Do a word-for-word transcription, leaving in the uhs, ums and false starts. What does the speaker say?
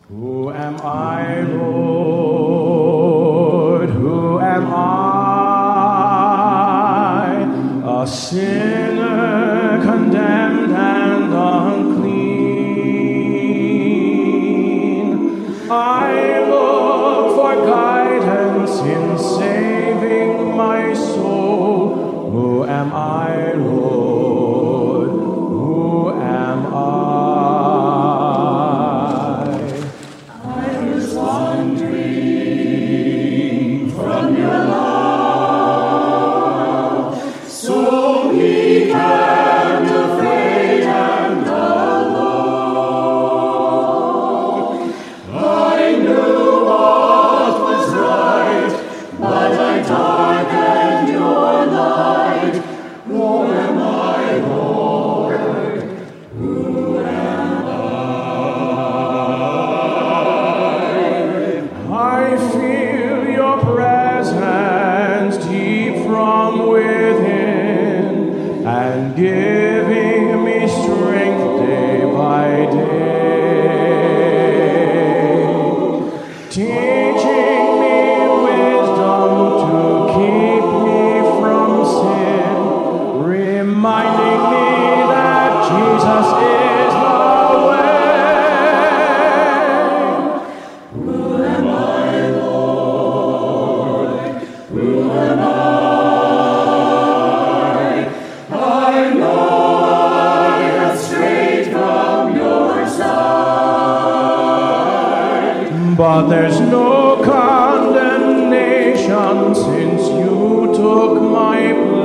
Who am I, Lord? Who am I? A sinner condemned and unclean. I look for guidance in saving my soul. Who am I, Lord? Who am I? Giving me strength day by day, teaching me wisdom to keep me from sin, reminding me that Jesus is the way. Who am I, Lord? Who am I? But there's no condemnation since you took my place.